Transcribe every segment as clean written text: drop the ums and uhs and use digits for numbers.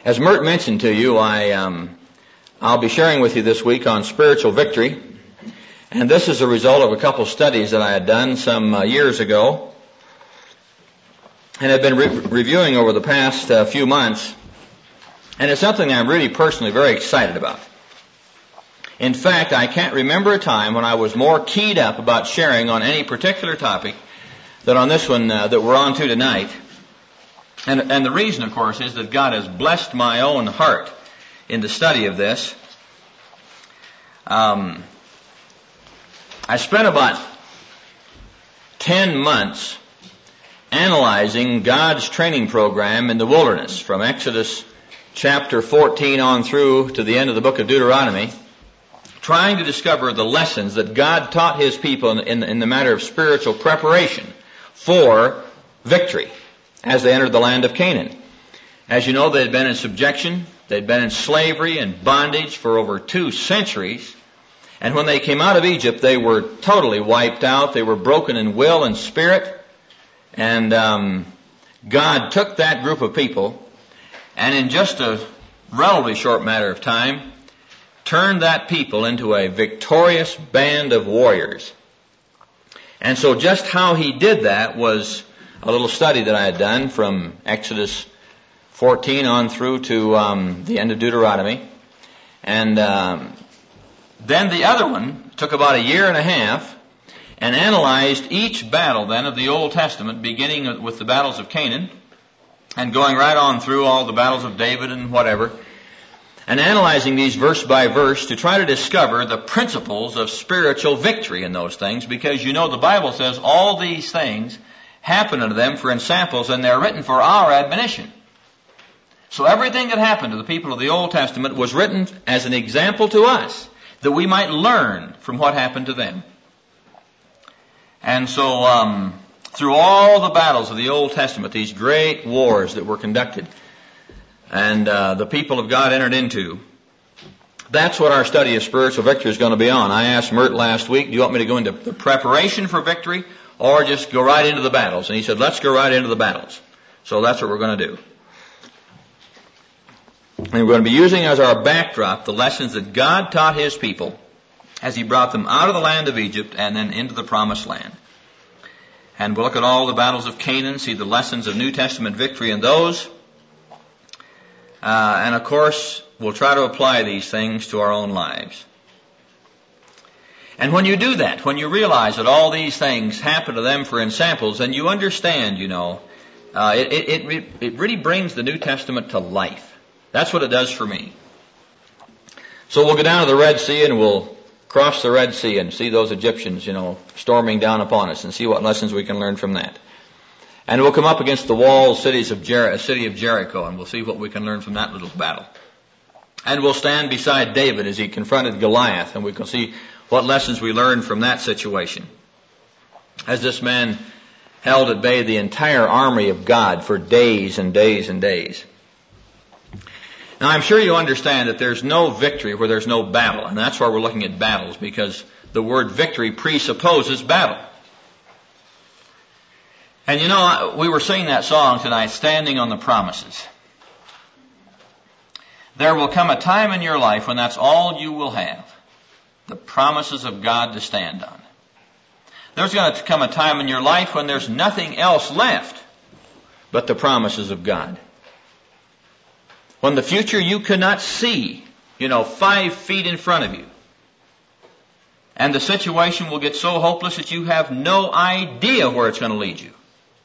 As Mert mentioned to you, I'll be sharing with you this week on spiritual victory. And this is a result of a couple studies that I had done some years ago and have been reviewing over the past few months. And it's something I'm really personally very excited about. In fact, I can't remember a time when I was more keyed up about sharing on any particular topic than on this one that we're on to tonight. And the reason, of course, is that God has blessed my own heart in the study of this. I spent about 10 months analyzing God's training program in the wilderness, from Exodus chapter 14 on through to the end of the book of Deuteronomy, trying to discover the lessons that God taught His people in the matter of spiritual preparation for victory as they entered the land of Canaan. As you know, they had been in subjection, they'd been in slavery and bondage for over 2 centuries, and when they came out of Egypt, they were totally wiped out. They were broken in will and spirit, and God took that group of people, and in just a relatively short matter of time, turned that people into a victorious band of warriors. And so just how He did that was a little study that I had done from Exodus 14 on through to the end of Deuteronomy. And then the other one took about 1.5 years and analyzed each battle then of the Old Testament, beginning with the battles of Canaan and going right on through all the battles of David and whatever, and analyzing these verse by verse to try to discover the principles of spiritual victory in those things, because you know the Bible says all these things happen unto them for ensamples, and they're written for our admonition. So everything that happened to the people of the Old Testament was written as an example to us, that we might learn from what happened to them. And so through all the battles of the Old Testament, these great wars that were conducted and the people of God entered into, that's what our study of spiritual victory is going to be on. I asked Mert last week, do you want me to go into the preparation for victory or just go right into the battles? And he said, let's go right into the battles. So that's what we're going to do. And we're going to be using as our backdrop the lessons that God taught His people as He brought them out of the land of Egypt and then into the promised land. And we'll look at all the battles of Canaan, see the lessons of New Testament victory in those. And of course, we'll try to apply these things to our own lives. And when you do that, when you realize that all these things happen to them for ensamples, then you understand, it really brings the New Testament to life. That's what it does for me. So we'll go down to the Red Sea and we'll cross the Red Sea and see those Egyptians, storming down upon us, and see what lessons we can learn from that. And we'll come up against the walled city of Jericho, and we'll see what we can learn from that little battle. And we'll stand beside David as he confronted Goliath, and we can see what lessons we learned from that situation, as this man held at bay the entire army of God for days and days and days. Now, I'm sure you understand that there's no victory where there's no battle, and that's why we're looking at battles, because the word victory presupposes battle. And we were singing that song tonight, Standing on the Promises. There will come a time in your life when that's all you will have, the promises of God to stand on. There's going to come a time in your life when there's nothing else left but the promises of God. When the future you cannot see, 5 feet in front of you. And the situation will get so hopeless that you have no idea where it's going to lead you.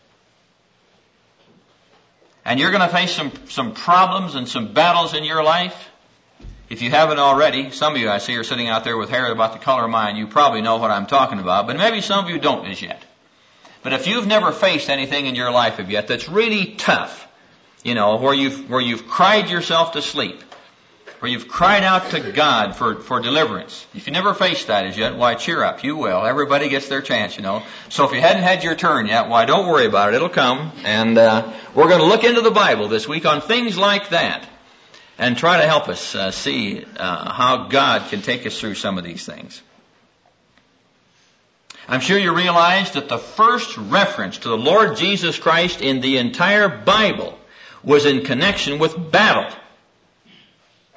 And you're going to face some problems and some battles in your life. If you haven't already, some of you I see are sitting out there with hair about the color of mine. You probably know what I'm talking about, but maybe some of you don't as yet. But if you've never faced anything in your life as yet that's really tough, where you've cried yourself to sleep, where you've cried out to God for deliverance. If you never faced that as yet, why, cheer up, you will. Everybody gets their chance, So if you hadn't had your turn yet, why, don't worry about it. It'll come. And we're going to look into the Bible this week on things like that and try to help us see how God can take us through some of these things. I'm sure you realize that the first reference to the Lord Jesus Christ in the entire Bible was in connection with battle.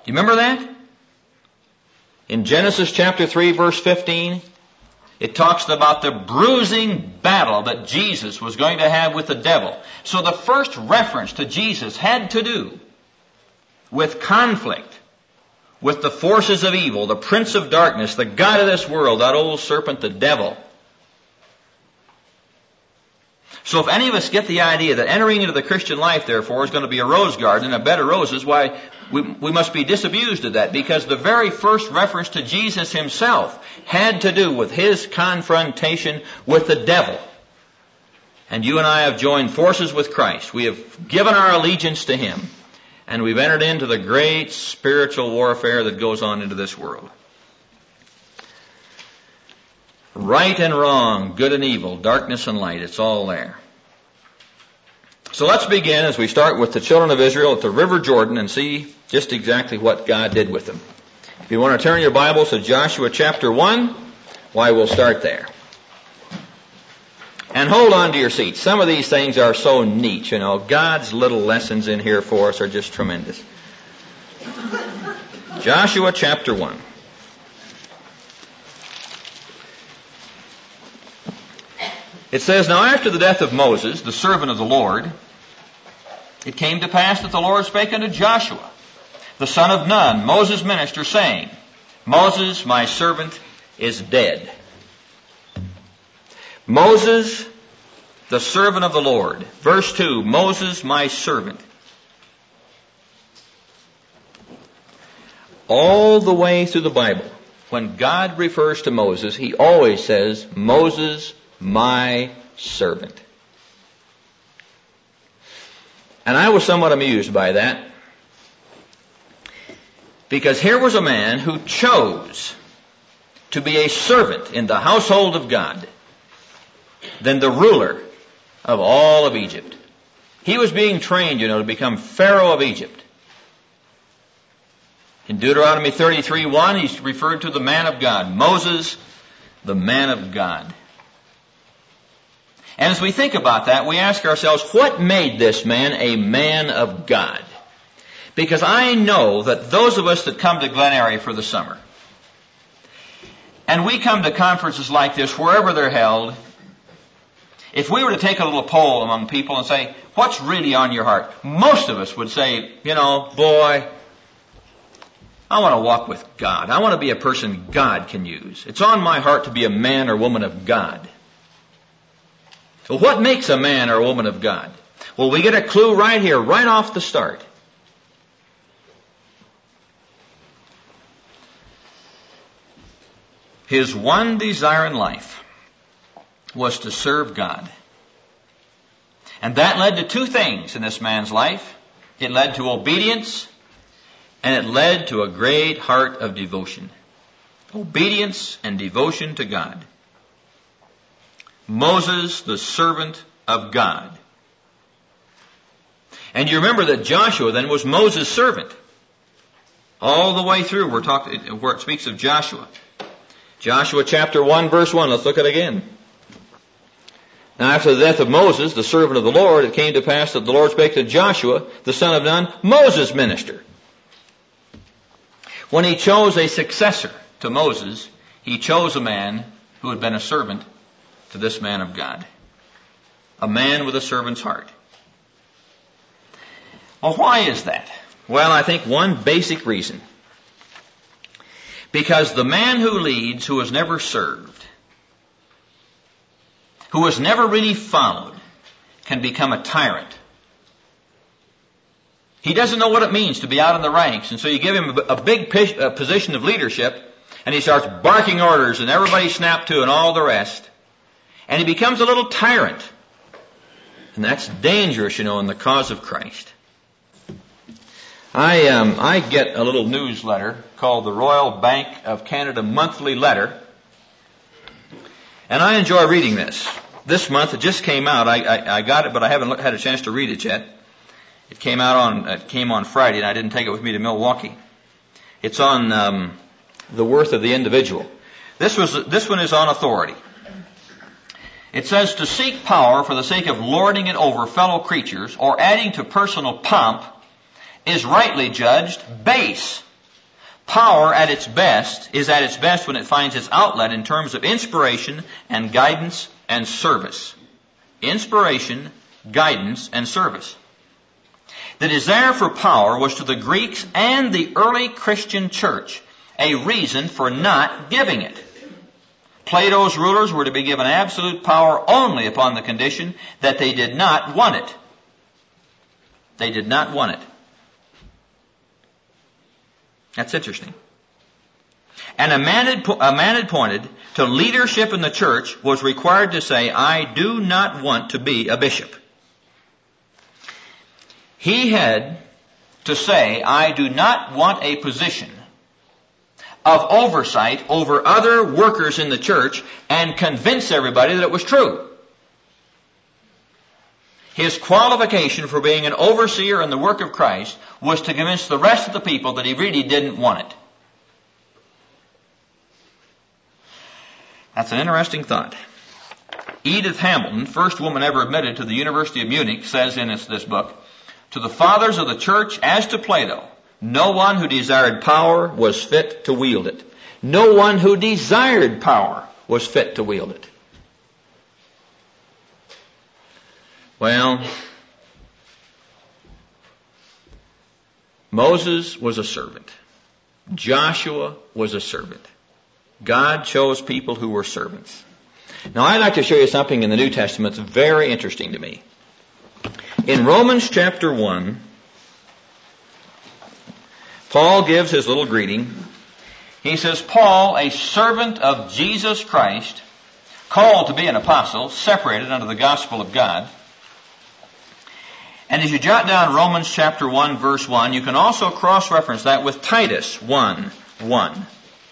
you remember that? In Genesis chapter 3, verse 15, it talks about the bruising battle that Jesus was going to have with the devil. So the first reference to Jesus had to do with conflict with the forces of evil, the prince of darkness, the god of this world, that old serpent, the devil. So if any of us get the idea that entering into the Christian life, therefore, is going to be a rose garden and a bed of roses, why, we must be disabused of that, because the very first reference to Jesus himself had to do with his confrontation with the devil. And you and I have joined forces with Christ. We have given our allegiance to him. And we've entered into the great spiritual warfare that goes on into this world. Right and wrong, good and evil, darkness and light, it's all there. So let's begin as we start with the children of Israel at the River Jordan and see just exactly what God did with them. If you want to turn your Bibles to Joshua chapter 1, why, we'll start there. And hold on to your seats. Some of these things are so neat, you know. God's little lessons in here for us are just tremendous. Joshua chapter 1. It says, Now after the death of Moses, the servant of the Lord, it came to pass that the Lord spake unto Joshua, the son of Nun, Moses' minister, saying, Moses, my servant, is dead. Moses, the servant of the Lord. Verse 2, Moses, my servant. All the way through the Bible, when God refers to Moses, he always says, Moses, my servant. And I was somewhat amused by that, because here was a man who chose to be a servant in the household of God than the ruler of all of Egypt. He was being trained, to become Pharaoh of Egypt. In Deuteronomy 33:1, he's referred to the man of God. Moses, the man of God. And as we think about that, we ask ourselves, what made this man a man of God? Because I know that those of us that come to Glen Eyrie for the summer, and we come to conferences like this, wherever they're held, if we were to take a little poll among people and say, what's really on your heart? Most of us would say, boy, I want to walk with God. I want to be a person God can use. It's on my heart to be a man or woman of God. Well, what makes a man or a woman of God? Well, we get a clue right here, right off the start. His one desire in life was to serve God. And that led to two things in this man's life. It led to obedience, and it led to a great heart of devotion. Obedience and devotion to God. Moses, the servant of God. And you remember that Joshua then was Moses' servant. All the way through, we're talking where it speaks of Joshua. Joshua chapter 1, verse 1. Let's look at it again. Now after the death of Moses, the servant of the Lord, it came to pass that the Lord spake to Joshua, the son of Nun, Moses' minister. When he chose a successor to Moses, he chose a man who had been a servant to this man of God. A man with a servant's heart. Well, why is that? Well, I think one basic reason. Because the man who leads, who has never served, who has never really followed, can become a tyrant. He doesn't know what it means to be out in the ranks, and so you give him a big position of leadership, and he starts barking orders, and everybody snap to, and all the rest. And he becomes a little tyrant. And that's dangerous, in the cause of Christ. I get a little newsletter called the Royal Bank of Canada Monthly Letter. And I enjoy reading this. This month, it just came out. I got it, but I haven't had a chance to read it yet. It came on Friday, and I didn't take it with me to Milwaukee. It's on the worth of the individual. This one is on authority. It says, to seek power for the sake of lording it over fellow creatures or adding to personal pomp is rightly judged base Power at its best is at its best when it finds its outlet in terms of inspiration and guidance and service. Inspiration, guidance, and service. The desire for power was to the Greeks and the early Christian church a reason for not giving it. Plato's rulers were to be given absolute power only upon the condition that they did not want it. They did not want it. That's interesting. And a man appointed to leadership in the church was required to say, I do not want to be a bishop. He had to say, I do not want a position of oversight over other workers in the church and convince everybody that it was true. His qualification for being an overseer in the work of Christ was to convince the rest of the people that he really didn't want it. That's an interesting thought. Edith Hamilton, first woman ever admitted to the University of Munich, says in this book, to the fathers of the church as to Plato, no one who desired power was fit to wield it. No one who desired power was fit to wield it. Well, Moses was a servant. Joshua was a servant. God chose people who were servants. Now, I'd like to show you something in the New Testament that's very interesting to me. In Romans chapter 1, Paul gives his little greeting. He says, Paul, a servant of Jesus Christ, called to be an apostle, separated unto the gospel of God. And as you jot down Romans chapter 1, verse 1, you can also cross-reference that with Titus 1:1.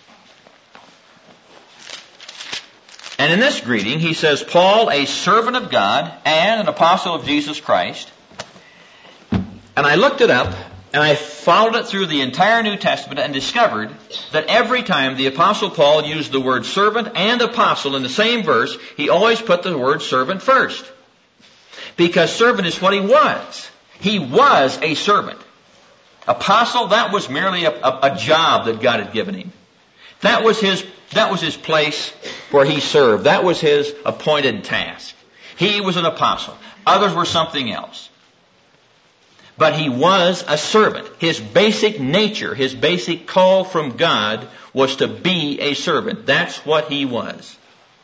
And in this greeting, he says, Paul, a servant of God and an apostle of Jesus Christ. And I looked it up, and I followed it through the entire New Testament and discovered that every time the Apostle Paul used the word servant and apostle in the same verse, he always put the word servant first. Because servant is what he was. He was a servant. Apostle, that was merely a job that God had given him. That was his place where he served. That was his appointed task. He was an apostle. Others were something else. But he was a servant. His basic nature, his basic call from God was to be a servant. That's what he was.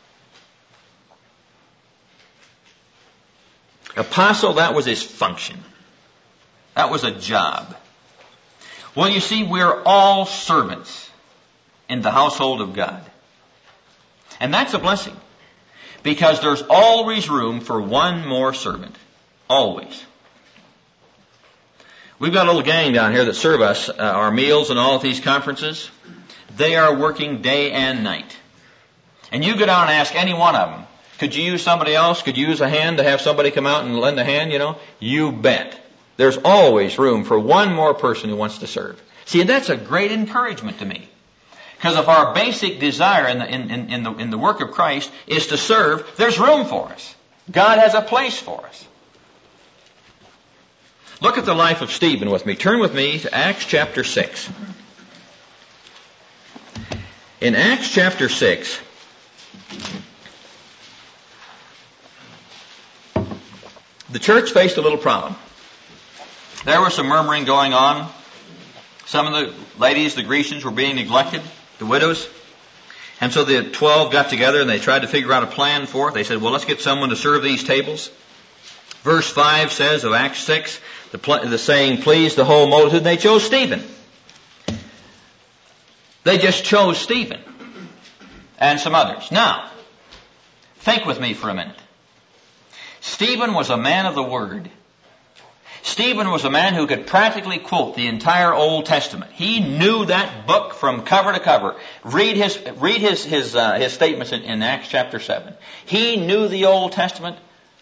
Apostle, that was his function. That was a job. Well, you see, we're all servants in the household of God. And that's a blessing. Because there's always room for one more servant. Always. We've got a little gang down here that serve us our meals and all of these conferences. They are working day and night. And you go down and ask any one of them, could you use somebody else? Could you use a hand to have somebody come out and lend a hand, You bet. There's always room for one more person who wants to serve. See, that's a great encouragement to me. Because if our basic desire in the work of Christ is to serve, there's room for us. God has a place for us. Look at the life of Stephen with me. Turn with me to Acts chapter 6. In Acts chapter 6, the church faced a little problem. There was some murmuring going on. Some of the ladies, the Grecians, were being neglected, the widows. And so the 12 got together and they tried to figure out a plan for it. They said, well, let's get someone to serve these tables. Verse 5 says of Acts 6, the saying pleased the whole multitude, and they chose Stephen. They just chose Stephen and some others. Now, think with me for a minute. Stephen was a man of the Word. Stephen was a man who could practically quote the entire Old Testament. He knew that book from cover to cover. Read his statements in Acts chapter 7. He knew the Old Testament,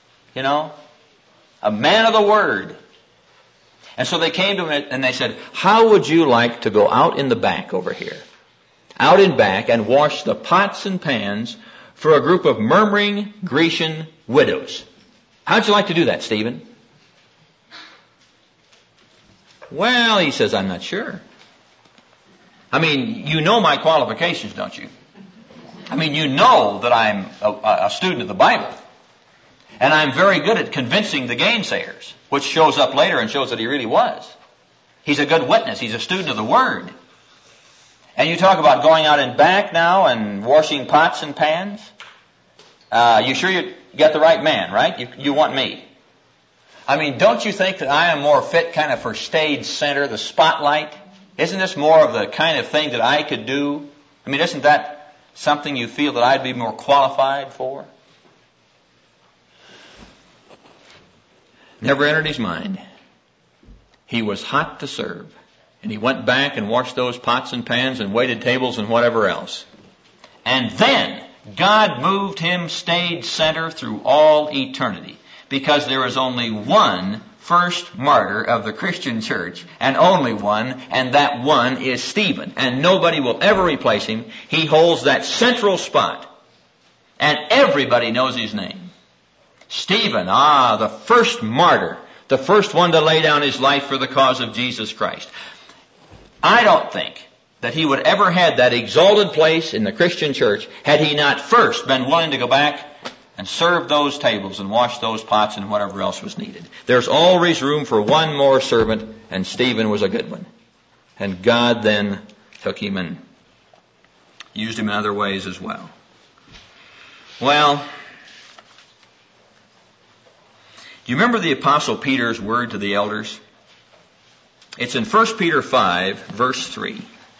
a man of the Word. And so they came to him and they said, how would you like to go out in the back over here? Out in back and wash the pots and pans for a group of murmuring Grecian widows. How'd you like to do that, Stephen? Well, he says, I'm not sure. I mean, you know my qualifications, don't you? I mean, you know that I'm a student of the Bible. And I'm very good at convincing the gainsayers, which shows up later and shows that he really was. He's a good witness. He's a student of the Word. And you talk about going out and back now and washing pots and pans? You sure you got the right man, right? You want me. I mean, don't you think that I am more fit kind of for stage center, the spotlight? Isn't this more of the kind of thing that I could do? I mean, isn't that something you feel that I'd be more qualified for? Never entered his mind. He was hot to serve. And he went back and washed those pots and pans and waited tables and whatever else. And then God moved him stage center through all eternity. Because there is only one first martyr of the Christian church, and only one, and that one is Stephen. And nobody will ever replace him. He holds that central spot. And everybody knows his name. Stephen, the first martyr, the first one to lay down his life for the cause of Jesus Christ. I don't think that he would ever had that exalted place in the Christian church had he not first been willing to go back and serve those tables and wash those pots and whatever else was needed. There's always room for one more servant, and Stephen was a good one. And God then took him and used him in other ways as well. Well, do you remember the Apostle Peter's word to the elders? It's in 1 Peter 5, verse 3.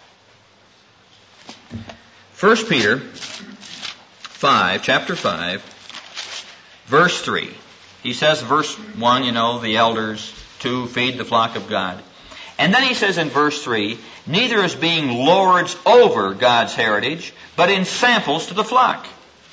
1 Peter 5, chapter 5, verse 3. He says, verse 1, the elders, 2, feed the flock of God. And then he says in verse 3, neither as being lords over God's heritage, but in samples to the flock.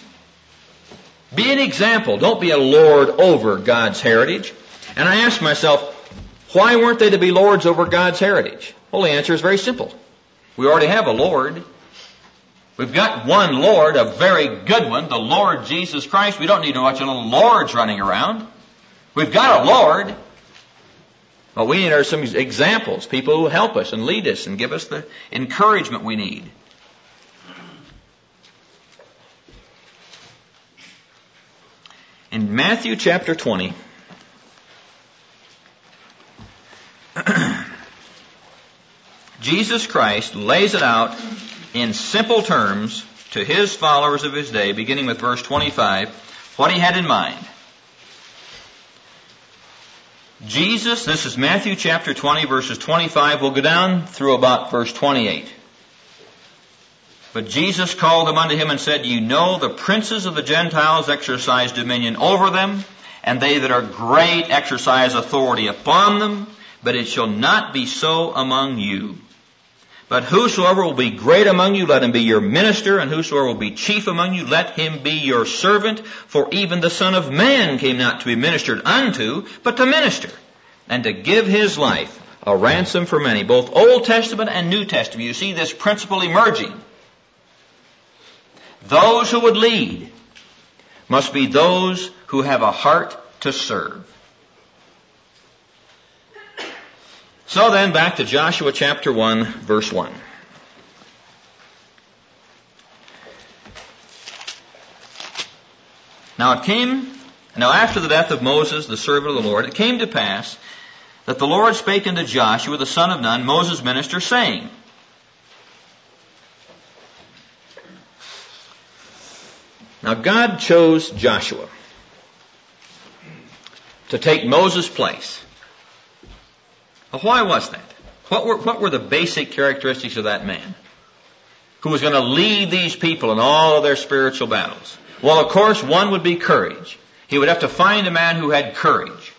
Be an example. Don't be a lord over God's heritage. And I ask myself, why weren't they to be lords over God's heritage? Well, the answer is very simple. We already have a Lord. We've got one Lord, a very good one, the Lord Jesus Christ. We don't need a bunch of little lords running around. We've got a Lord. What we need are some examples, people who help us and lead us and give us the encouragement we need. In Matthew chapter 20, Jesus Christ lays it out in simple terms to his followers of his day, beginning with verse 25, what he had in mind. Jesus, this is Matthew chapter 20, verses 25. We'll go down through about verse 28. But Jesus called them unto him and said, you know the princes of the Gentiles exercise dominion over them, and they that are great exercise authority upon them, but it shall not be so among you. But whosoever will be great among you, let him be your minister, and whosoever will be chief among you, let him be your servant. For even the Son of Man came not to be ministered unto, but to minister, and to give his life a ransom for many. Both Old Testament and New Testament, you see this principle emerging. Those who would lead must be those who have a heart to serve. So then, back to Joshua chapter 1, verse 1. Now after the death of Moses, the servant of the Lord, it came to pass that the Lord spake unto Joshua, the son of Nun, Moses' minister, saying, Now God chose Joshua to take Moses' place. Well, why was that? What were the basic characteristics of that man who was going to lead these people in all of their spiritual battles? Well, of course, one would be courage. He would have to find a man who had courage.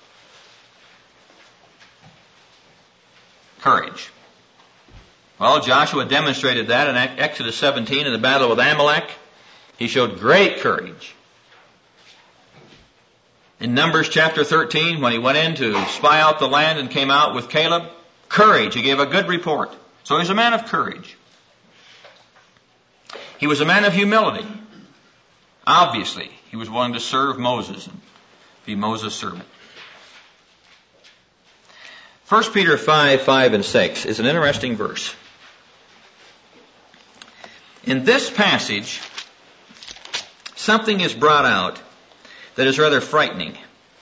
Courage. Well, Joshua demonstrated that in Exodus 17 in the battle with Amalek. He showed great courage. In Numbers chapter 13, when he went in to spy out the land and came out with Caleb, courage. He gave a good report. So he was a man of courage. He was a man of humility. Obviously, he was willing to serve Moses and be Moses' servant. 1 Peter 5, 5 and 6 is an interesting verse. In this passage, something is brought out that is rather frightening.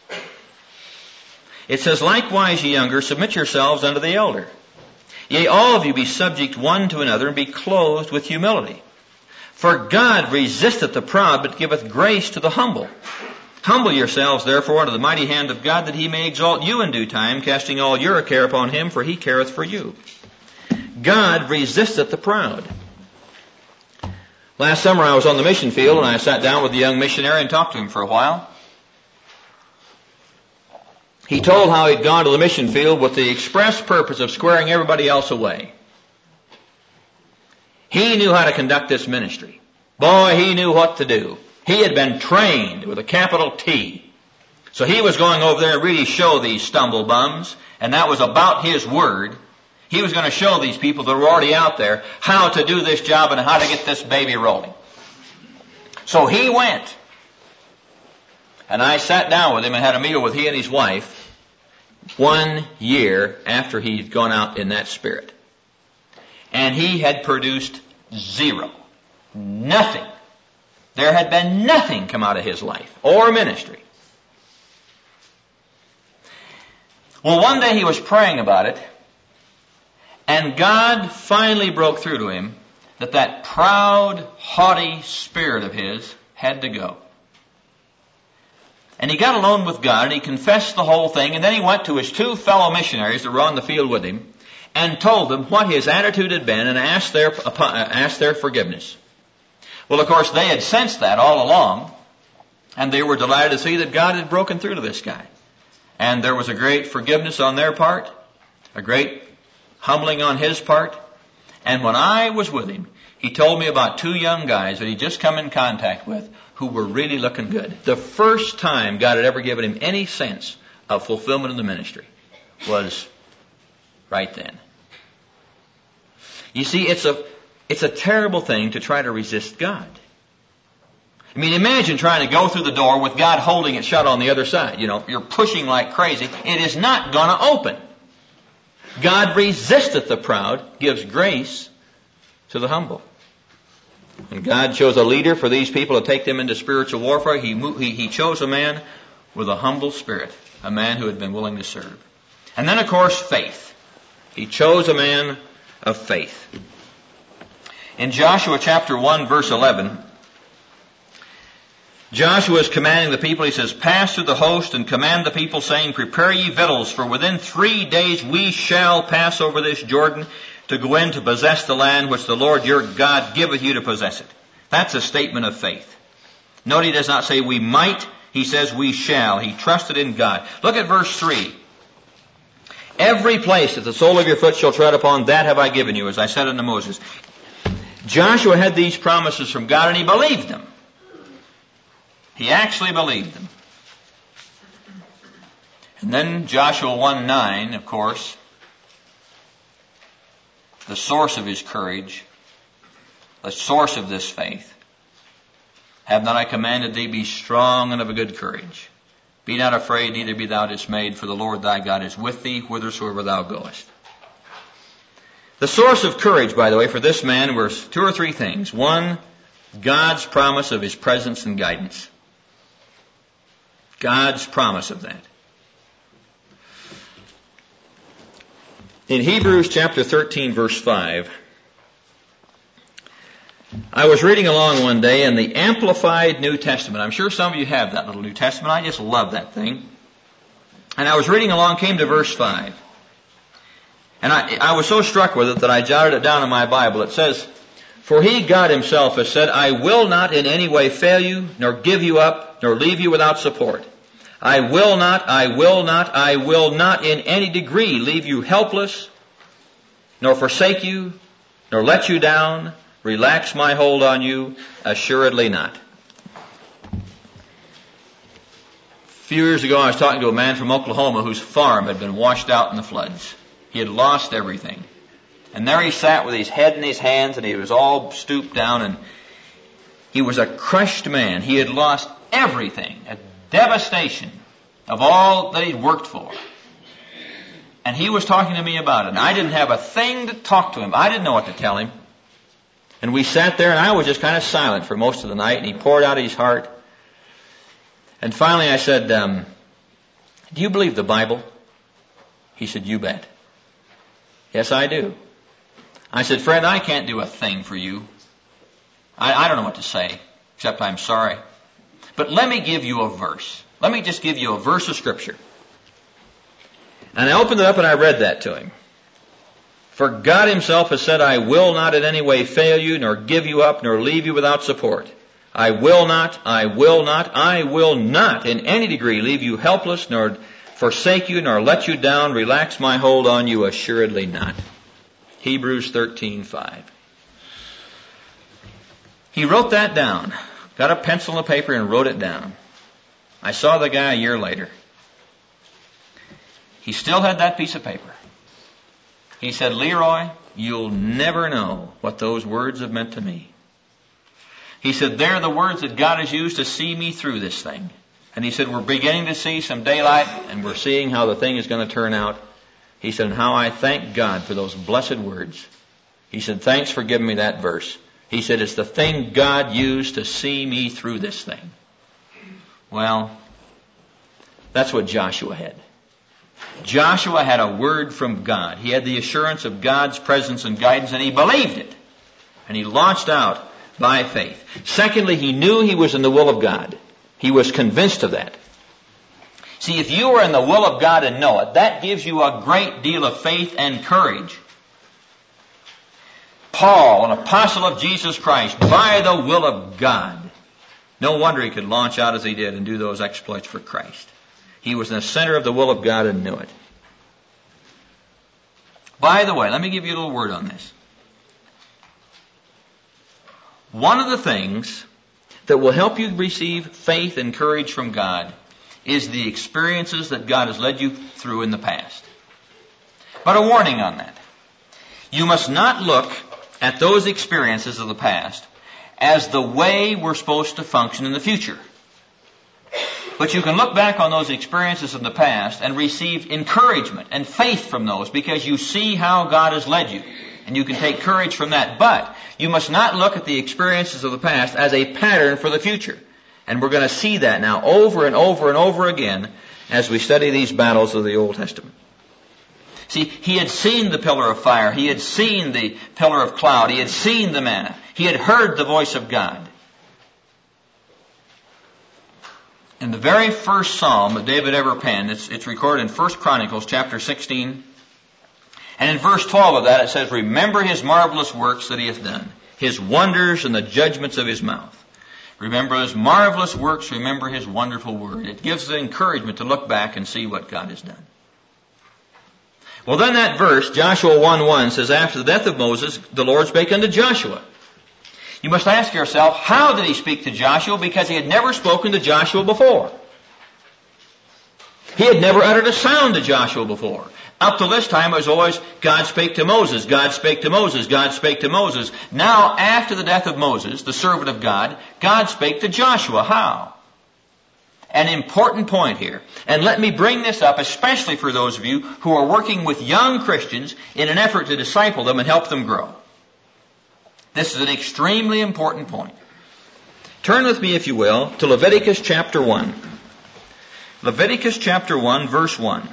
It says, "Likewise, ye younger, submit yourselves unto the elder. Yea, all of you be subject one to another, and be clothed with humility. For God resisteth the proud, but giveth grace to the humble. Humble yourselves, therefore, under the mighty hand of God, that he may exalt you in due time, casting all your care upon him, for he careth for you. God resisteth the proud." Last summer I was on the mission field, and I sat down with the young missionary and talked to him for a while. He told how he'd gone to the mission field with the express purpose of squaring everybody else away. He knew how to conduct this ministry. Boy, he knew what to do. He had been trained with a capital T. So he was going over there and really show these stumble bums, and that was about his word. He was going to show these people that were already out there how to do this job and how to get this baby rolling. So he went. And I sat down with him and had a meal with he and his wife 1 year after he'd gone out in that spirit. And he had produced zero. Nothing. There had been nothing come out of his life or ministry. Well, one day he was praying about it, and God finally broke through to him that proud, haughty spirit of his had to go. And he got alone with God, and he confessed the whole thing, and then he went to his 2 fellow missionaries that were on the field with him and told them what his attitude had been and asked their forgiveness. Well, of course, they had sensed that all along, and they were delighted to see that God had broken through to this guy. And there was a great forgiveness on their part, a great humbling on his part. And when I was with him, he told me about 2 young guys that he'd just come in contact with who were really looking good. The first time God had ever given him any sense of fulfillment in the ministry was right then. You see, it's a terrible thing to try to resist God. I mean, imagine trying to go through the door with God holding it shut on the other side. You know, you're pushing like crazy. It is not going to open. God resisteth the proud, gives grace to the humble. When God chose a leader for these people to take them into spiritual warfare, he chose a man with a humble spirit, a man who had been willing to serve. And then, of course, faith. He chose a man of faith. In Joshua chapter 1, verse 11, Joshua is commanding the people. He says, "Pass through the host and command the people, saying, Prepare ye victuals, for within 3 days we shall pass over this Jordan to go in to possess the land which the Lord your God giveth you to possess it." That's a statement of faith. Note he does not say we might, he says we shall. He trusted in God. Look at verse 3. "Every place that the sole of your foot shall tread upon, that have I given you, as I said unto Moses." Joshua had these promises from God, and he believed them. He actually believed them. And then Joshua 1:9, of course, the source of his courage, the source of this faith. "Have not I commanded thee, be strong and of a good courage. Be not afraid, neither be thou dismayed, for the Lord thy God is with thee whithersoever thou goest." The source of courage, by the way, for this man were 2 or 3 things. 1, God's promise of his presence and guidance. God's promise of that. In Hebrews chapter 13, verse 5, I was reading along one day in the Amplified New Testament. I'm sure some of you have that little New Testament. I just love that thing. And I was reading along, came to verse 5. And I was so struck with it that I jotted it down in my Bible. It says, "For he, God himself, has said, I will not in any way fail you, nor give you up, nor leave you without support. I will not in any degree leave you helpless, nor forsake you, nor let you down, relax my hold on you, assuredly not." A few years ago I was talking to a man from Oklahoma whose farm had been washed out in the floods. He had lost everything. And there he sat with his head in his hands, and he was all stooped down, and he was a crushed man. He had lost everything, a devastation of all that he'd worked for. And he was talking to me about it. And I didn't have a thing to talk to him. I didn't know what to tell him. And we sat there, and I was just kind of silent for most of the night, and he poured out his heart. And finally I said, do you believe the Bible? He said, you bet. Yes, I do. I said, friend, I can't do a thing for you. I don't know what to say, except I'm sorry. But let me give you a verse. Let me just give you a verse of Scripture. And I opened it up and I read that to him. For God himself has said, I will not in any way fail you, nor give you up, nor leave you without support. I will not in any degree leave you helpless, nor forsake you, nor let you down, relax my hold on you, assuredly not. Hebrews 13:5. He wrote that down, got a pencil and a paper and wrote it down. I saw the guy a year later. He still had that piece of paper. He said, Leroy, you'll never know what those words have meant to me. He said, they're the words that God has used to see me through this thing. And he said, we're beginning to see some daylight, and we're seeing how the thing is going to turn out. He said, and how I thank God for those blessed words. He said, thanks for giving me that verse. He said, it's the thing God used to see me through this thing. Well, that's what Joshua had. Joshua had a word from God. He had the assurance of God's presence and guidance, and he believed it. And he launched out by faith. Secondly, he knew he was in the will of God. He was convinced of that. See, if you are in the will of God and know it, that gives you a great deal of faith and courage. Paul, an apostle of Jesus Christ, by the will of God. No wonder he could launch out as he did and do those exploits for Christ. He was in the center of the will of God and knew it. By the way, let me give you a little word on this. One of the things that will help you receive faith and courage from God is the experiences that God has led you through in the past. But a warning on that. You must not look at those experiences of the past as the way we're supposed to function in the future. But you can look back on those experiences of the past and receive encouragement and faith from those because you see how God has led you. And you can take courage from that. But you must not look at the experiences of the past as a pattern for the future. And we're going to see that now over and over and over again as we study these battles of the Old Testament. See, he had seen the pillar of fire. He had seen the pillar of cloud. He had seen the manna. He had heard the voice of God. In the very first psalm that David ever penned, it's recorded in 1 Chronicles chapter 16. And in verse 12 of that it says, remember his marvelous works that he hath done, his wonders and the judgments of his mouth. Remember his marvelous works, remember his wonderful word. It gives us encouragement to look back and see what God has done. Well, then that verse, Joshua 1:1, says, after the death of Moses, the Lord spake unto Joshua. You must ask yourself, how did he speak to Joshua? Because he had never spoken to Joshua before. He had never uttered a sound to Joshua before. Up till this time, it was always, God spake to Moses, God spake to Moses, God spake to Moses. Now, after the death of Moses, the servant of God, God spake to Joshua. How? An important point here. And let me bring this up, especially for those of you who are working with young Christians in an effort to disciple them and help them grow. This is an extremely important point. Turn with me, if you will, to Leviticus chapter 1. Leviticus chapter 1, verse 1.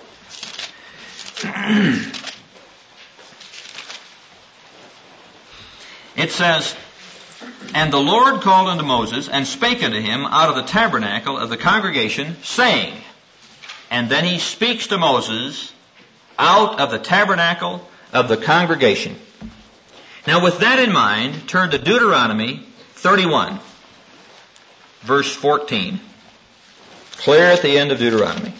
It says, and the Lord called unto Moses, and spake unto him out of the tabernacle of the congregation, saying, and then he speaks to Moses out of the tabernacle of the congregation. Now with that in mind, turn to Deuteronomy 31, verse 14. Clear at the end of Deuteronomy.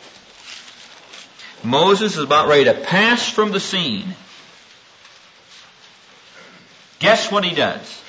Moses is about ready to pass from the scene. Guess what he does?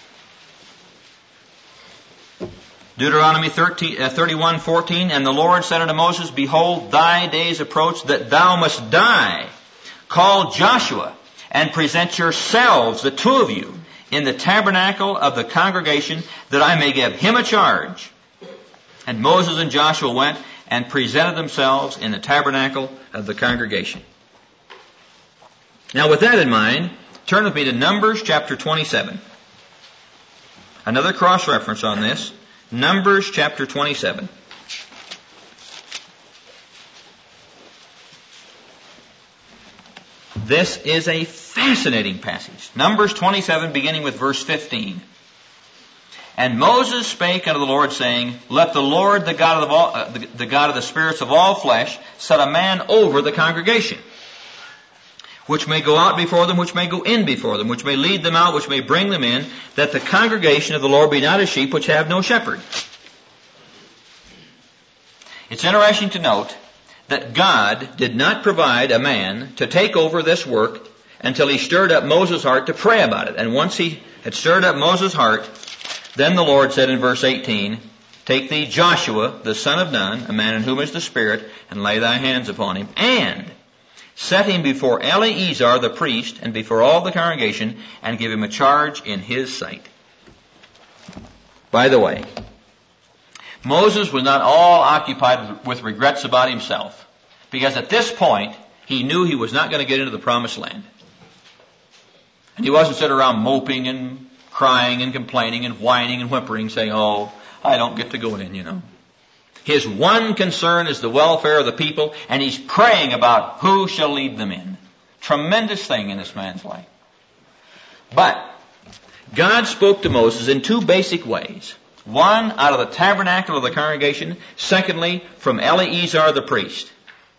Deuteronomy 31:14, and the Lord said unto Moses, behold, thy days approach that thou must die. Call Joshua and present yourselves, the two of you, in the tabernacle of the congregation, that I may give him a charge. And Moses and Joshua went and presented themselves in the tabernacle of the congregation. Now with that in mind, Turn with me to Numbers chapter 27. Another cross-reference on this. Numbers chapter 27. This is a fascinating passage. Numbers 27, beginning with verse 15. And Moses spake unto the Lord, saying, Let the Lord, the God of the spirits of all flesh, set a man over the congregation, which may go out before them, which may go in before them, which may lead them out, which may bring them in, that the congregation of the Lord be not as sheep which have no shepherd. It's interesting to note that God did not provide a man to take over this work until he stirred up Moses' heart to pray about it. And once he had stirred up Moses' heart, then the Lord said in verse 18, Take thee Joshua, the son of Nun, a man in whom is the Spirit, and lay thy hands upon him, and set him before Eleazar the priest, and before all the congregation, and give him a charge in his sight. By the way, Moses was not all occupied with regrets about himself, because at this point, he knew he was not going to get into the promised land. And he wasn't sitting around moping and crying and complaining and whining and whimpering, saying, oh, I don't get to go in, His one concern is the welfare of the people, and he's praying about who shall lead them in. Tremendous thing in this man's life. But God spoke to Moses in two basic ways. One, out of the tabernacle of the congregation. Secondly, from Eleazar the priest.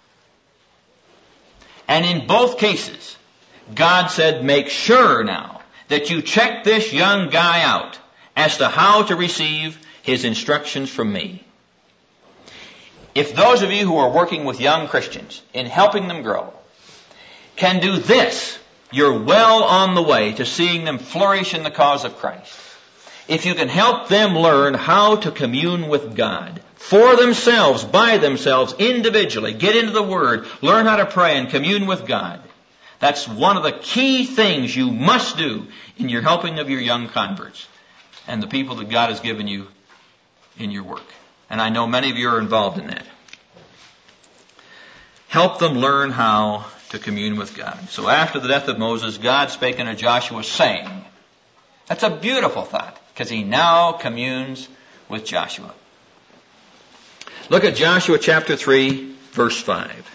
And in both cases, God said, make sure now that you check this young guy out as to how to receive his instructions from me. If those of you who are working with young Christians in helping them grow can do this, you're well on the way to seeing them flourish in the cause of Christ. If you can help them learn how to commune with God for themselves, by themselves, individually, get into the Word, learn how to pray and commune with God. That's one of the key things you must do in your helping of your young converts and the people that God has given you in your work. And I know many of you are involved in that. Help them learn how to commune with God. So after the death of Moses, God spake unto Joshua, saying, that's a beautiful thought, because he now communes with Joshua. Look at Joshua chapter 3, verse 5.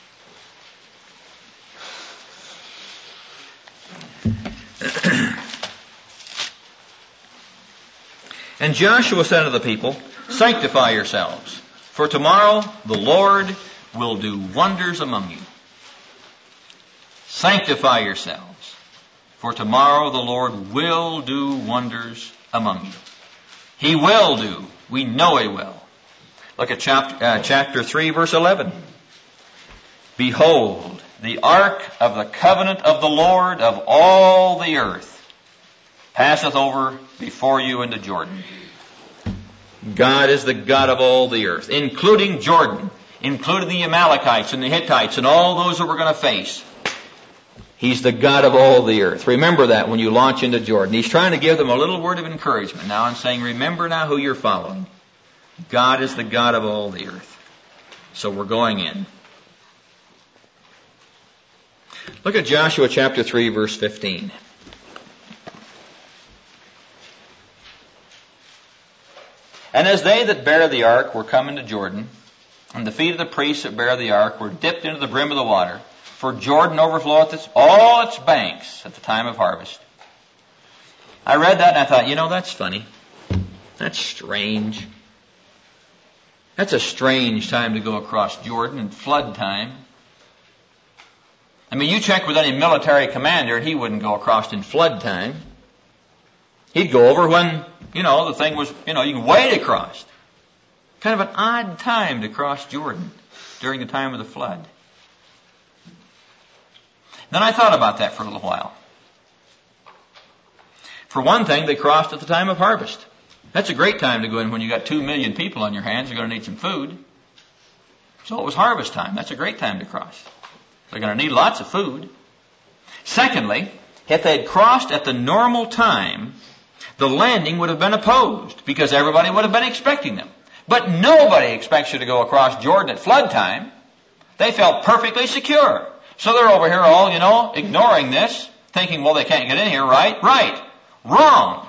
And Joshua said to the people, sanctify yourselves, for tomorrow the Lord will do wonders among you. Sanctify yourselves, for tomorrow the Lord will do wonders among you. He will do. We know He will. Look at chapter 3, verse 11. Behold, the ark of the covenant of the Lord of all the earth passeth over before you into Jordan. God is the God of all the earth, including Jordan, including the Amalekites and the Hittites and all those that we're going to face. He's the God of all the earth. Remember that when you launch into Jordan. He's trying to give them a little word of encouragement now and saying, remember now who you're following. God is the God of all the earth. So we're going in. Look at Joshua chapter 3, verse 15. And as they that bear the ark were come into Jordan, and the feet of the priests that bear the ark were dipped into the brim of the water, for Jordan overfloweth all its banks at the time of harvest. I read that and I thought, that's funny. That's strange. That's a strange time to go across Jordan in flood time. I mean, you check with any military commander and he wouldn't go across in flood time. He'd go over when, the thing was, you can wade across. Kind of an odd time to cross Jordan during the time of the flood. Then I thought about that for a little while. For one thing, they crossed at the time of harvest. That's a great time to go in when you got 2 million people on your hands. You're going to need some food. So it was harvest time. That's a great time to cross. They're going to need lots of food. Secondly, if they had crossed at the normal time, the landing would have been opposed because everybody would have been expecting them. But nobody expects you to go across Jordan at flood time. They felt perfectly secure. So they're over here all, ignoring this, thinking, well, they can't get in here, right? Right. Wrong.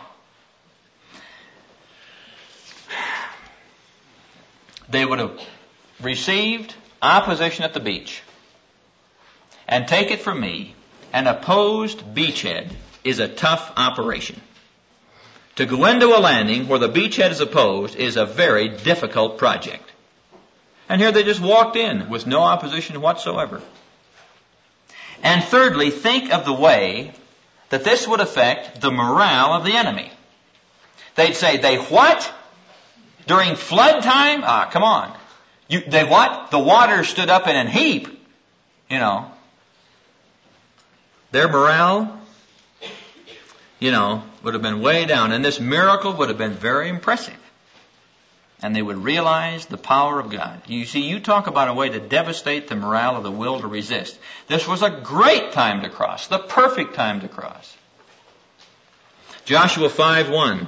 They would have received opposition at the beach. And take it from me, an opposed beachhead is a tough operation. To go into a landing where the beachhead is opposed is a very difficult project. And here they just walked in with no opposition whatsoever. And thirdly, think of the way that this would affect the morale of the enemy. They'd say, they what? During flood time? Come on. They what? The water stood up in a heap. You know. Their morale, would have been way down. And this miracle would have been very impressive. And they would realize the power of God. You see, you talk about a way to devastate the morale of the will to resist. This was a great time to cross, the perfect time to cross. Joshua 5:1.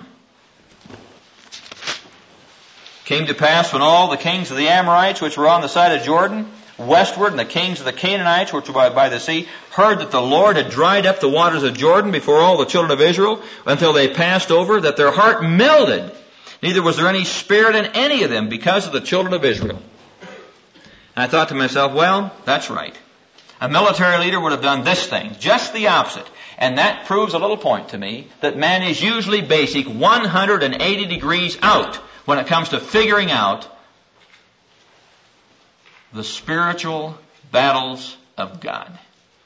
Came to pass when all the kings of the Amorites which were on the side of Jordan westward, and the kings of the Canaanites which were by the sea, heard that the Lord had dried up the waters of Jordan before all the children of Israel until they passed over, that their heart melted. Neither was there any spirit in any of them because of the children of Israel. And I thought to myself, well, that's right. A military leader would have done this thing, just the opposite. And that proves a little point to me that man is usually basic 180 degrees out when it comes to figuring out the spiritual battles of God.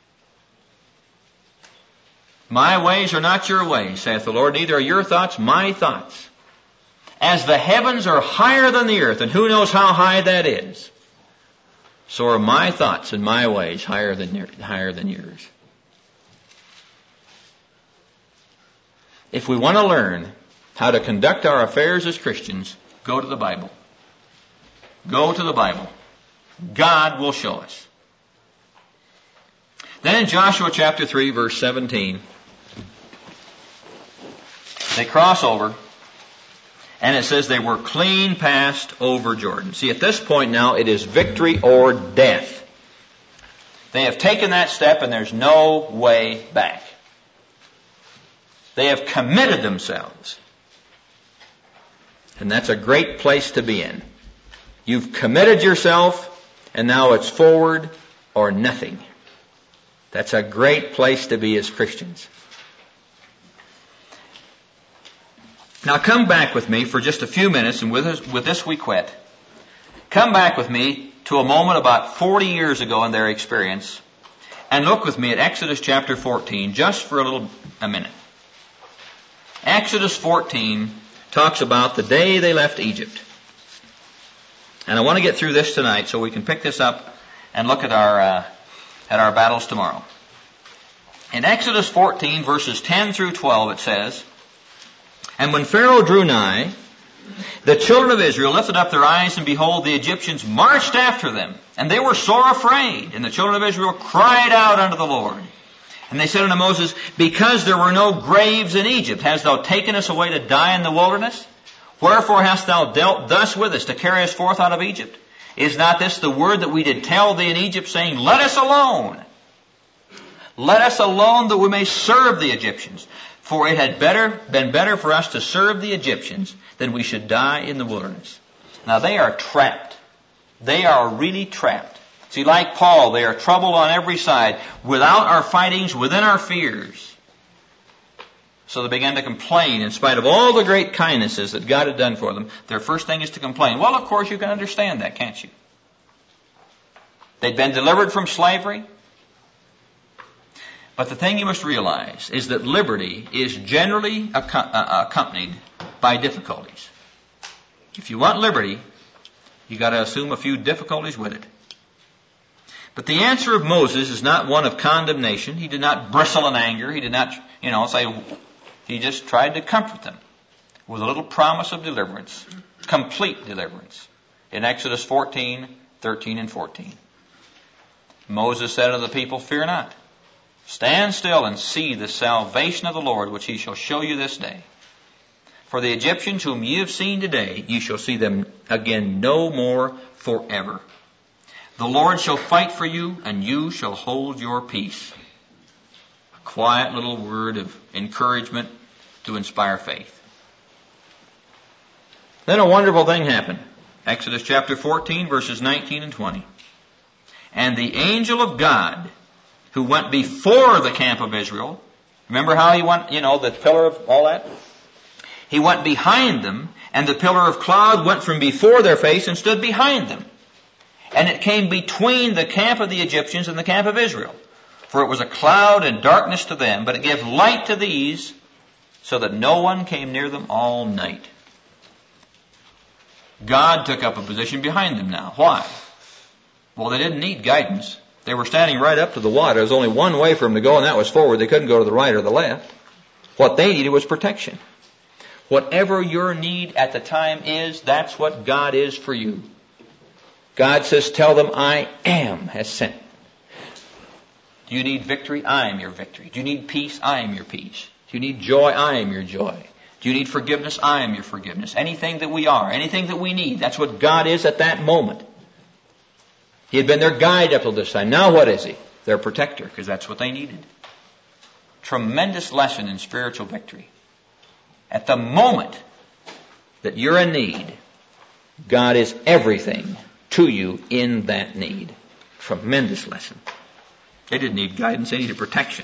My ways are not your ways, saith the Lord, neither are your thoughts my thoughts. As the heavens are higher than the earth, and who knows how high that is, so are my thoughts and my ways higher than yours. If we want to learn how to conduct our affairs as Christians, go to the Bible. Go to the Bible. God will show us. Then in Joshua chapter 3, verse 17, they cross over, and it says they were clean passed over Jordan. See, at this point now, it is victory or death. They have taken that step, and there's no way back. They have committed themselves. And that's a great place to be in. You've committed yourself, and now it's forward or nothing. That's a great place to be as Christians. Now come back with me for just a few minutes, and with this we quit. Come back with me to a moment about 40 years ago in their experience, and look with me at Exodus chapter 14, just for a minute. Exodus 14 talks about the day they left Egypt. And I want to get through this tonight so we can pick this up and look at our battles tomorrow. In Exodus 14, verses 10 through 12, it says, And when Pharaoh drew nigh, the children of Israel lifted up their eyes, and behold, the Egyptians marched after them. And they were sore afraid. And the children of Israel cried out unto the Lord. And they said unto Moses, Because there were no graves in Egypt, hast thou taken us away to die in the wilderness? Wherefore hast thou dealt thus with us, to carry us forth out of Egypt? Is not this the word that we did tell thee in Egypt, saying, Let us alone. Let us alone, that we may serve the Egyptians. For it had been better for us to serve the Egyptians than we should die in the wilderness. Now they are trapped. They are really trapped. See, like Paul, they are troubled on every side, without our fightings, within our fears. So they began to complain in spite of all the great kindnesses that God had done for them. Their first thing is to complain. Well, of course, you can understand that, can't you? They'd been delivered from slavery. But the thing you must realize is that liberty is generally accompanied by difficulties. If you want liberty, you got to assume a few difficulties with it. But the answer of Moses is not one of condemnation. He did not bristle in anger. He did not, say. He just tried to comfort them with a little promise of deliverance, complete deliverance. In Exodus 14, 13 and 14. Moses said unto the people, Fear not. Stand still and see the salvation of the Lord, which he shall show you this day. For the Egyptians whom ye have seen today, ye shall see them again no more forever. The Lord shall fight for you, and you shall hold your peace. Of quiet little word of encouragement to inspire faith. Then a wonderful thing happened. Exodus chapter 14, verses 19 and 20. And the angel of God, who went before the camp of Israel, remember how he went, the pillar of all that? He went behind them, and the pillar of cloud went from before their face and stood behind them. And it came between the camp of the Egyptians and the camp of Israel. For it was a cloud and darkness to them, but it gave light to these, so that no one came near them all night. God took up a position behind them now. Why? Well, they didn't need guidance. They were standing right up to the water. There was only one way for them to go, and that was forward. They couldn't go to the right or the left. What they needed was protection. Whatever your need at the time is, that's what God is for you. God says, tell them, I am has sent. Do you need victory? I am your victory. Do you need peace? I am your peace. Do you need joy? I am your joy. Do you need forgiveness? I am your forgiveness. Anything that we are, anything that we need, that's what God is at that moment. He had been their guide up till this time. Now what is He? Their protector, because that's what they needed. Tremendous lesson in spiritual victory. At the moment that you're in need, God is everything to you in that need. Tremendous lesson. They didn't need guidance, they needed protection.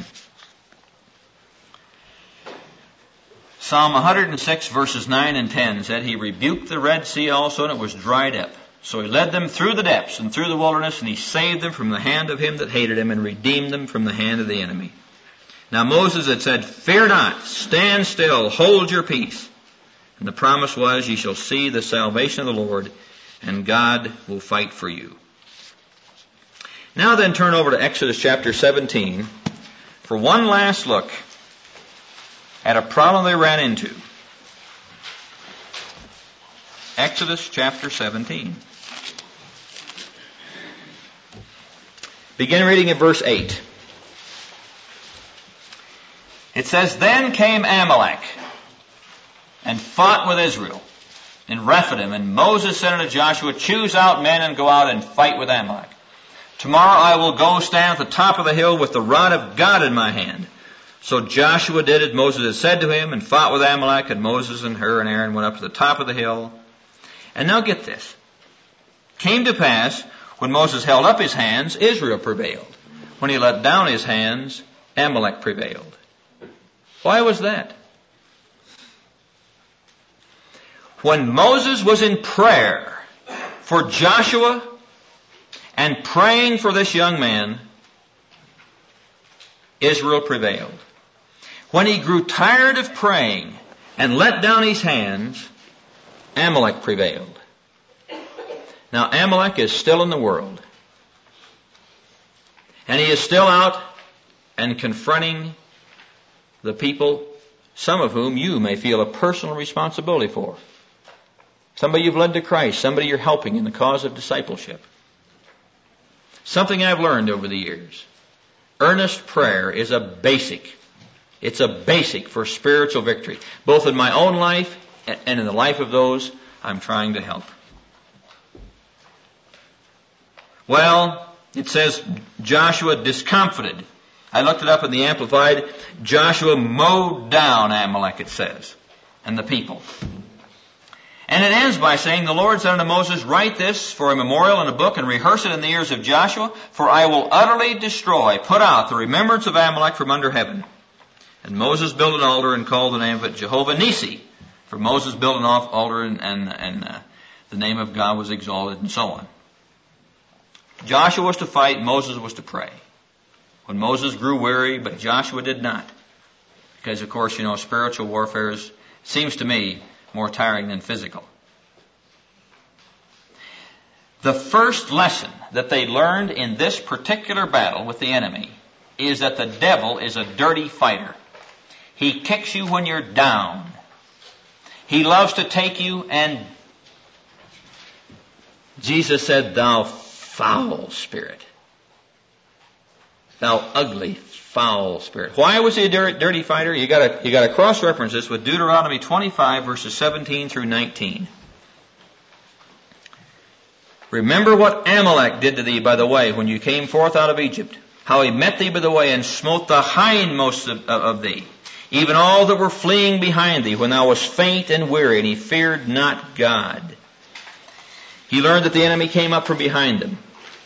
Psalm 106 verses 9 and 10 said, He rebuked the Red Sea also, and it was dried up. So He led them through the depths and through the wilderness, and He saved them from the hand of him that hated him, and redeemed them from the hand of the enemy. Now Moses had said, Fear not, stand still, hold your peace. And the promise was, Ye shall see the salvation of the Lord, and God will fight for you. Now then turn over to Exodus chapter 17 for one last look at a problem they ran into. Exodus chapter 17. Begin reading at verse 8. It says, Then came Amalek and fought with Israel in Rephidim, and Moses said unto Joshua, Choose out men and go out and fight with Amalek. Tomorrow I will go stand at the top of the hill with the rod of God in my hand. So Joshua did as Moses had said to him, and fought with Amalek, and Moses and Hur and Aaron went up to the top of the hill. And now get this. Came to pass, when Moses held up his hands, Israel prevailed. When he let down his hands, Amalek prevailed. Why was that? When Moses was in prayer for Joshua and praying for this young man, Israel prevailed. When he grew tired of praying and let down his hands, Amalek prevailed. Now Amalek is still in the world. And he is still out and confronting the people, some of whom you may feel a personal responsibility for. Somebody you've led to Christ, somebody you're helping in the cause of discipleship. Something I've learned over the years. Earnest prayer is a basic. It's a basic for spiritual victory, both in my own life and in the life of those I'm trying to help. Well, it says Joshua discomfited. I looked it up in the Amplified. Joshua mowed down Amalek, it says, and the people. And it ends by saying, The Lord said unto Moses, Write this for a memorial in a book, and rehearse it in the ears of Joshua, for I will utterly destroy, put out the remembrance of Amalek from under heaven. And Moses built an altar and called the name of it Jehovah Nissi. For Moses built an altar and the name of God was exalted, and so on. Joshua was to fight, Moses was to pray. When Moses grew weary, but Joshua did not. Because, of course, spiritual warfare seems to me more tiring than physical. The first lesson that they learned in this particular battle with the enemy is that the devil is a dirty fighter. He kicks you when you're down. He loves to take you, and Jesus said, Thou foul spirit. Thou ugly, foul spirit. Why was he a dirty fighter? You got to cross-reference this with Deuteronomy 25, verses 17 through 19. Remember what Amalek did to thee by the way when you came forth out of Egypt. how he met thee by the way, and smote the hindmost of thee, even all that were fleeing behind thee, when thou wast faint and weary, and he feared not God. He learned that the enemy came up from behind him.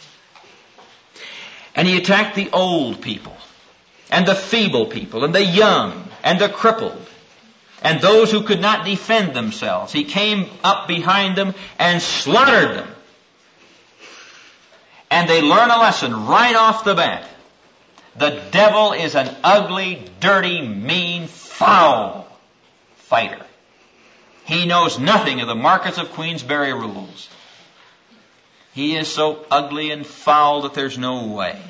And he attacked the old people, and the feeble people, and the young, and the crippled, and those who could not defend themselves. He came up behind them and slaughtered them. And they learn a lesson right off the bat. The devil is an ugly, dirty, mean, foul fighter. He knows nothing of the Marquess of Queensberry rules. He is so ugly and foul that there's no way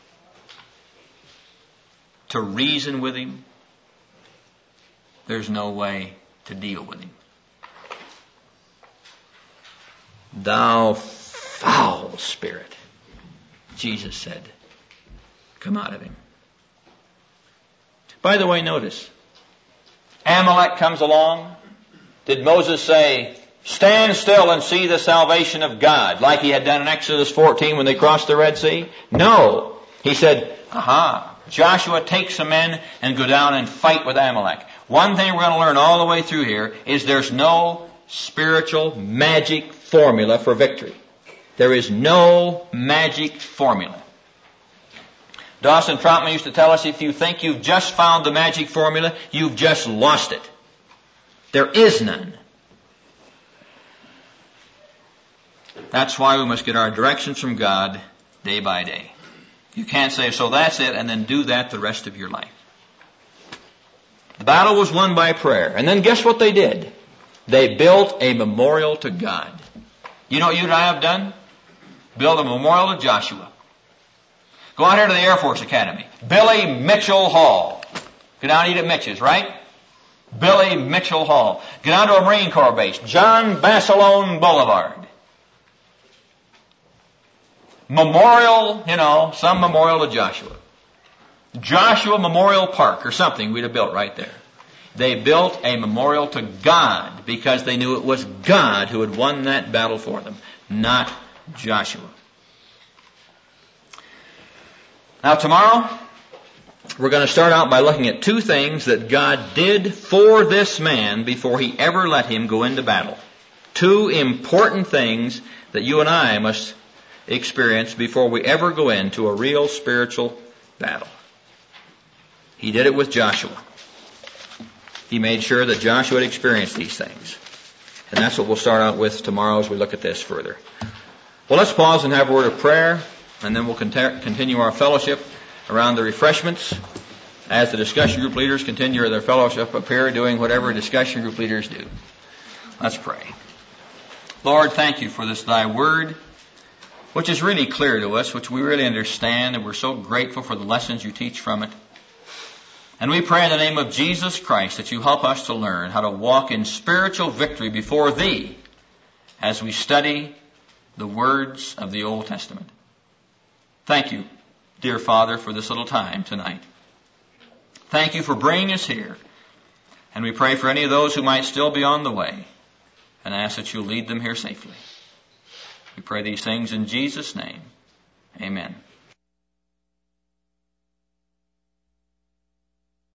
to reason with him. There's no way to deal with him. Thou foul spirit, Jesus said, come out of him. By the way, notice, Amalek comes along. Did Moses say, stand still and see the salvation of God, like he had done in Exodus 14 when they crossed the Red Sea? No. He said, Joshua, take some men and go down and fight with Amalek. One thing we're going to learn all the way through here is there's no spiritual magic formula for victory. There is no magic formula. Dawson Trotman used to tell us, if you think you've just found the magic formula, you've just lost it. There is none. That's why we must get our directions from God day by day. You can't say, so that's it, and then do that the rest of your life. The battle was won by prayer. And then guess what they did? They built a memorial to God. You know what you and I have done? Build a memorial to Joshua. Go out here to the Air Force Academy. Billy Mitchell Hall. Go down and eat at Mitch's, right? Billy Mitchell Hall. Go down to a Marine Corps base. John Basilone Boulevard. Memorial, some memorial to Joshua. Joshua Memorial Park or something we'd have built right there. They built a memorial to God because they knew it was God who had won that battle for them, not Joshua. Now tomorrow, we're going to start out by looking at two things that God did for this man before he ever let him go into battle. Two important things that you and I must experience before we ever go into a real spiritual battle. He did it with Joshua. He made sure that Joshua had experienced these things. And that's what we'll start out with tomorrow as we look at this further. Well, let's pause and have a word of prayer, and then we'll continue our fellowship around the refreshments as the discussion group leaders continue their fellowship up here doing whatever discussion group leaders do. Let's pray. Lord, thank you for this thy word, which is really clear to us, which we really understand, and we're so grateful for the lessons you teach from it. And we pray in the name of Jesus Christ that you help us to learn how to walk in spiritual victory before thee as we study the words of the Old Testament. Thank you, dear Father, for this little time tonight. Thank you for bringing us here. And we pray for any of those who might still be on the way, and ask that you lead them here safely. We pray these things in Jesus' name. Amen.